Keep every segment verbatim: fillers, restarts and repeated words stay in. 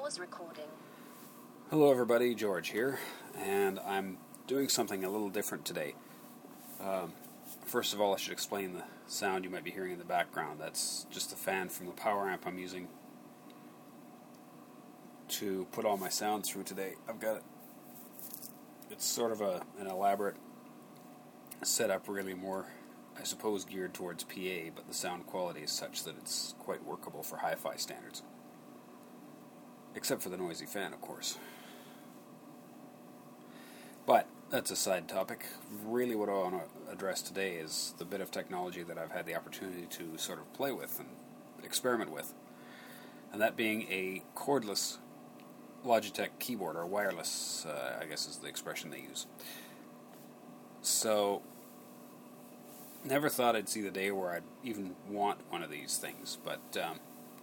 was recording. Hello everybody, George here, and I'm doing something a little different today. Um, first of all, I should explain the sound you might be hearing in the background. That's just the fan from the power amp I'm using to put all my sound through today. I've got it. It's sort of a an elaborate setup, really more, I suppose, geared towards P A, but the sound quality is such that it's quite workable for hi-fi standards. Except for the noisy fan, of course. But that's a side topic. Really what I want to address today is the bit of technology that I've had the opportunity to sort of play with and experiment with. And that being a cordless Logitech keyboard, or wireless, uh, I guess is the expression they use. So, never thought I'd see the day where I'd even want one of these things, but um,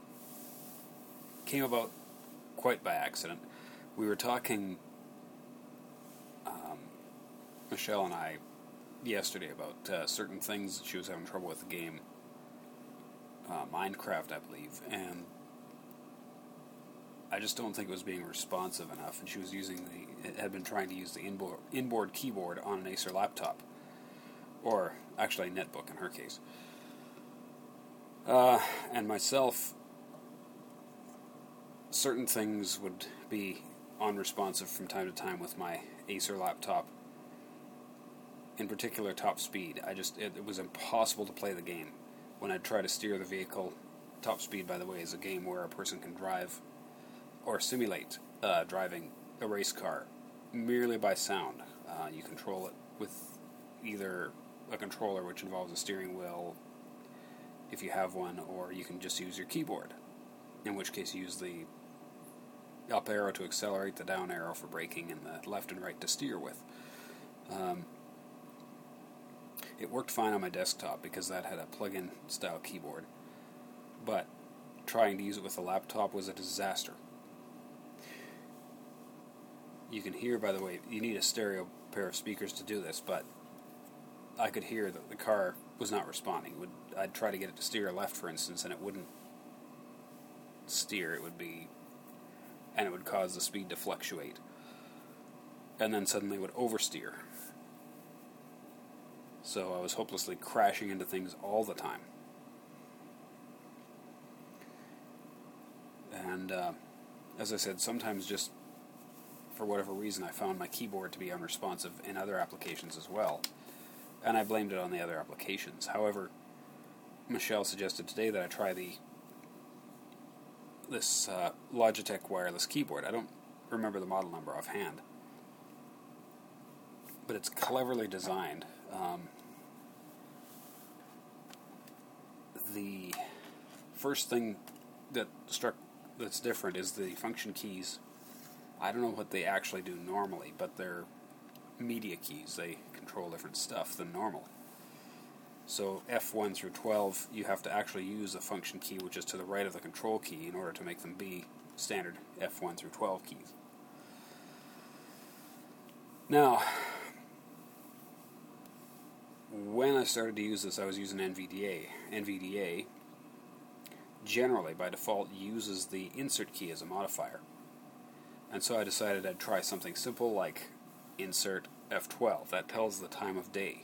came about quite by accident. We were talking, um, Michelle and I, yesterday about uh, certain things that she was having trouble with the game, uh, Minecraft, I believe, and I just don't think it was being responsive enough, and she was using the, it had been trying to use the inboard, inboard keyboard on an Acer laptop, or actually a netbook in her case. Uh, and myself, certain things would be unresponsive from time to time with my Acer laptop. In particular, top speed. I just it, it was impossible to play the game. When I'd try to steer the vehicle, Top Speed, by the way, is a game where a person can drive or simulate uh, driving a race car merely by sound. Uh, you control it with either a controller, which involves a steering wheel, if you have one, or you can just use your keyboard, in which case you use the up arrow to accelerate, the down arrow for braking, and the left and right to steer with. Um, it worked fine on my desktop because that had a plug-in style keyboard, but trying to use it with a laptop was a disaster. You can hear, by the way, you need a stereo pair of speakers to do this, but I could hear that the car was not responding. It would, I'd try to get it to steer left, for instance, and it wouldn't steer. It would be, and it would cause the speed to fluctuate. And then suddenly it would oversteer. So I was hopelessly crashing into things all the time. And uh, as I said, sometimes just for whatever reason, I found my keyboard to be unresponsive in other applications as well, and I blamed it on the other applications. However, Michelle suggested today that I try the this uh, Logitech wireless keyboard. I don't remember the model number offhand, but it's cleverly designed. Um, the first thing that struck that's different is the function keys. I don't know what they actually do normally, but they're media keys. They control different stuff than normal. So F one through twelve, you have to actually use the function key, which is to the right of the control key, in order to make them be standard F one through twelve keys. Now, when I started to use this, I was using N V D A. N V D A, generally, by default, uses the insert key as a modifier. And so I decided I'd try something simple like insert F twelve. That tells the time of day,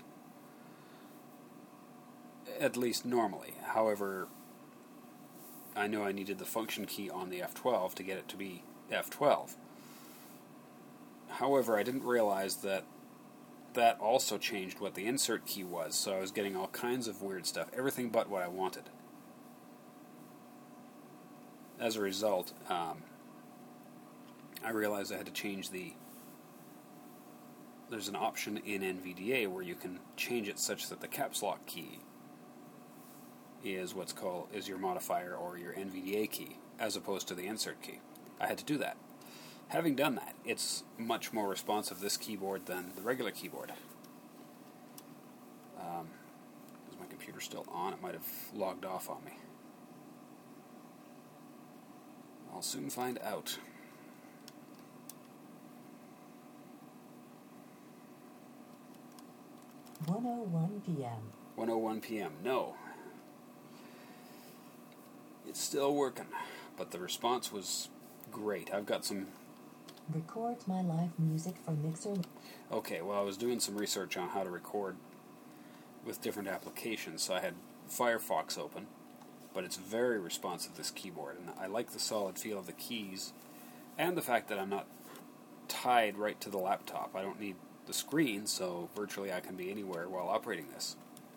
at least normally. However, I knew I needed the function key on the F twelve to get it to be F twelve. However, I didn't realize that that also changed what the insert key was, so I was getting all kinds of weird stuff, everything but what I wanted. As a result, um, I realized I had to change the... There's an option in N V D A where you can change it such that the caps lock key is what's called is your modifier or your N V D A key, as opposed to the insert key. I had to do that. Having done that, it's much more responsive, this keyboard, than the regular keyboard. Um, is my computer still on? It might have logged off on me. I'll soon find out. one oh one p.m. one oh one p.m. No. It's still working, but the response was great. I've got some... Record my live music for Mixer. Okay, well, I was doing some research on how to record with different applications, so I had Firefox open, but it's very responsive, this keyboard, and I like the solid feel of the keys, and the fact that I'm not tied right to the laptop. I don't need the screen, so virtually I can be anywhere while operating this.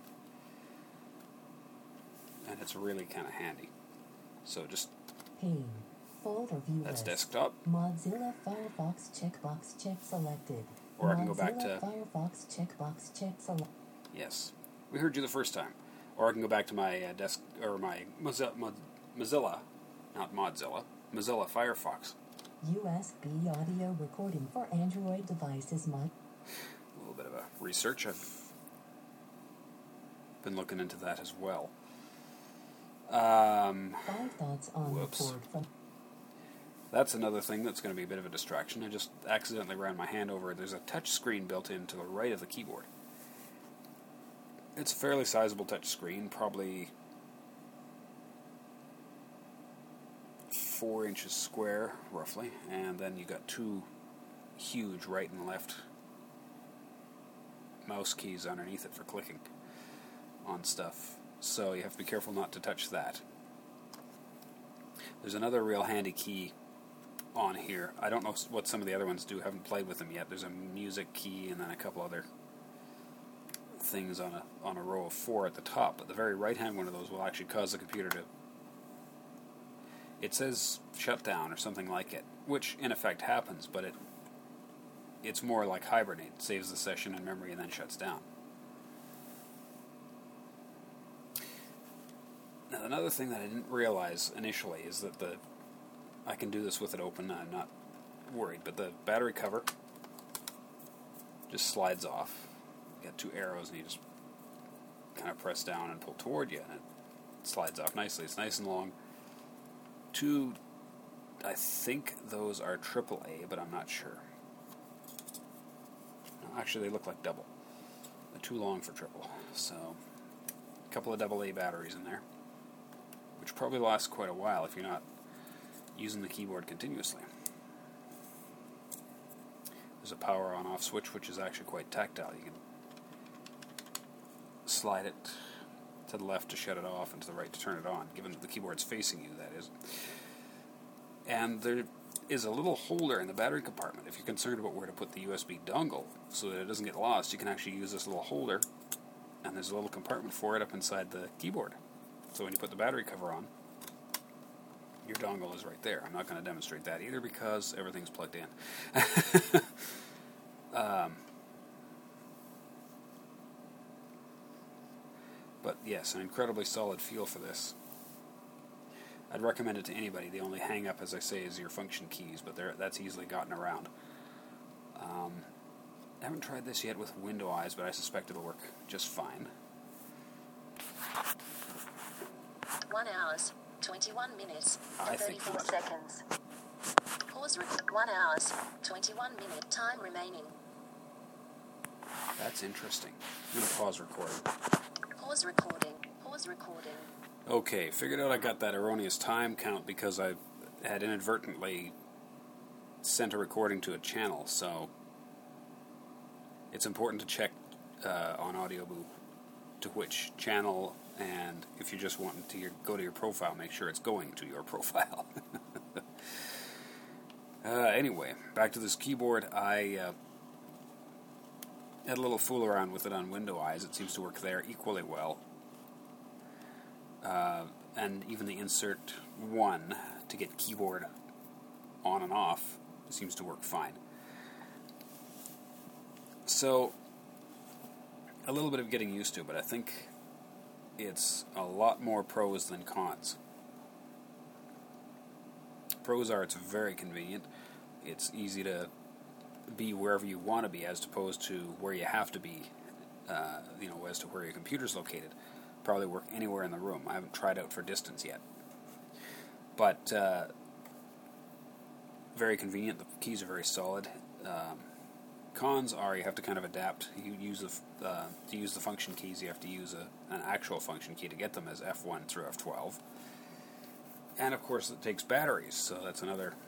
And it's really kind of handy. So just... Pane. Folder view That's list. desktop. Mozilla Firefox checkbox check selected. Or I can go back Mozilla to... Firefox checkbox check select. Yes. We heard you the first time. Or I can go back to my uh, desk... Or my Mozilla... Mozilla... Not Mozilla. Mozilla Firefox. U S B audio recording for Android devices. My... A little bit of a research. I've been looking into that as well. Um, Five thoughts on whoops. record from... That's another thing that's going to be a bit of a distraction. I just accidentally ran my hand over it. There's a touch screen built in to the right of the keyboard. It's a fairly sizable touch screen, probably four inches square, roughly, and then you got two huge right and left mouse keys underneath it for clicking on stuff. So you have to be careful not to touch that. There's another real handy key on here. I don't know what some of the other ones do. I haven't played with them yet. There's a music key and then a couple other things on a on a row of four at the top. But the very right-hand one of those will actually cause the computer to... It says shut down or something like it, which in effect happens, but it it's more like hibernate. It saves the session in memory and then shuts down. Now, another thing that I didn't realize initially is that the I can do this with it open. I'm not worried, but the battery cover just slides off. You got two arrows, and you just kind of press down and pull toward you, and it slides off nicely. It's nice and long. Two, I think those are triple A, but I'm not sure. No, actually, they look like double. They're too long for triple, so a couple of double A batteries in there, which probably lasts quite a while if you're not using the keyboard continuously. There's a power on-off switch, which is actually quite tactile. You can slide it to the left to shut it off and to the right to turn it on, given that the keyboard's facing you, that is. And there is a little holder in the battery compartment. If you're concerned about where to put the U S B dongle so that it doesn't get lost, you can actually use this little holder, and there's a little compartment for it up inside the keyboard. So when you put the battery cover on, your dongle is right there. I'm not going to demonstrate that either because everything's plugged in. um, but yes, an incredibly solid feel for this. I'd recommend it to anybody. The only hang-up, as I say, is your function keys, but that's easily gotten around. Um, I haven't tried this yet with Window Eyes, but I suspect it'll work just fine. One hours, twenty-one minutes, I and think thirty-four that- seconds. Pause. Rec- one hours, twenty-one minute time remaining. That's interesting. I'm going to pause recording. Pause recording. Pause recording. Okay, figured out I got that erroneous time count because I had inadvertently sent a recording to a channel, so it's important to check uh, on Audioboo to which channel, and if you're just wanting to your, go to your profile, make sure it's going to your profile. uh, anyway, back to this keyboard. I uh, had a little fool around with it on Window Eyes. It seems to work there equally well. Uh, and even the insert one to get keyboard on and off seems to work fine. So, a little bit of getting used to, but I think it's a lot more pros than cons. Pros are it's very convenient. It's easy to be wherever you want to be as opposed to where you have to be, uh, you know, as to where your computer's located. Probably work anywhere in the room. I haven't tried out for distance yet. But uh, very convenient. The keys are very solid. Um, cons are you have to kind of adapt. You use the uh, to use the function keys. You have to use a, an actual function key to get them as F one through F twelve. And of course, it takes batteries, so that's another